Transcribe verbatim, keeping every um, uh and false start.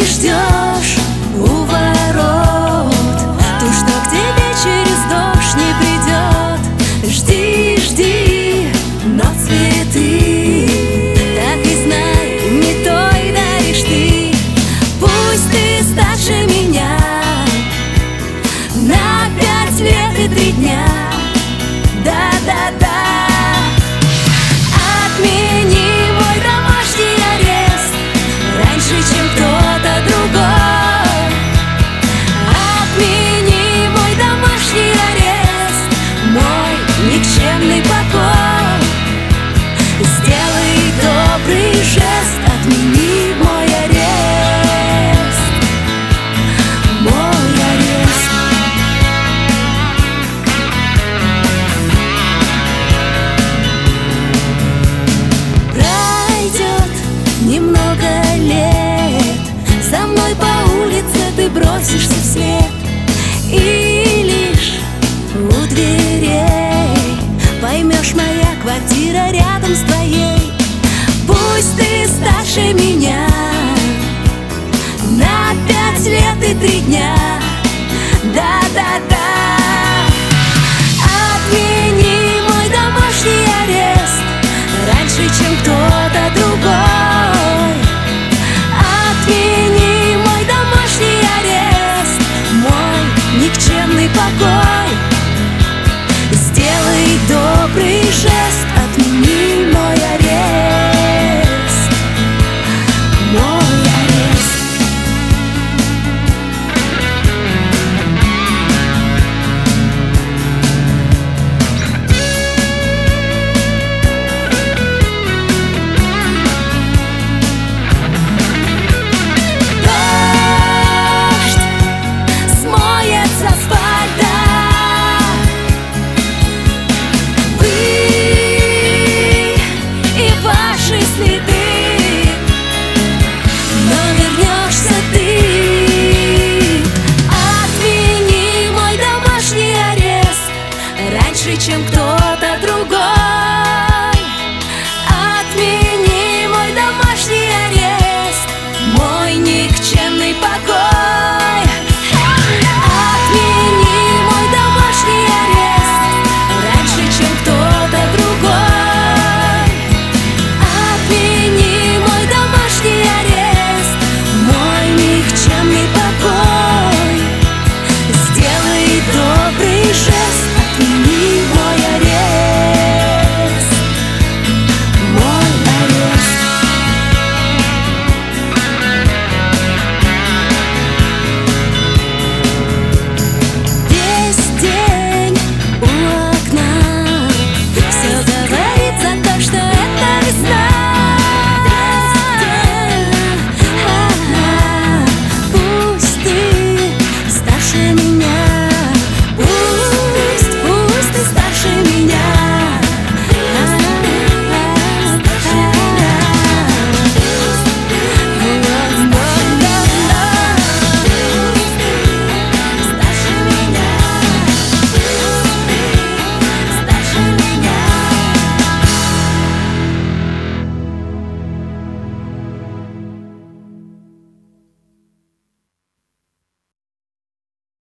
ждешь у ворот ту, что к тебе через дождь не придет. Жди, жди, но цветы, так и знай, не той даришь ты. Пусть ты старше меня на пять лет и три дня. Да-да-да. Отмени мой домашний арест раньше, чем кто-то другой. Отмени мой домашний арест, мой никчемный покой. Сделай добрый жест, отмени мой арест, мой арест. Пройдет немного лет, за мной по улице ты бросишься вслед, и лишь у дверей поймешь, моя квартира рядом с твоей. Пусть ты старше меня на пять лет и три дня.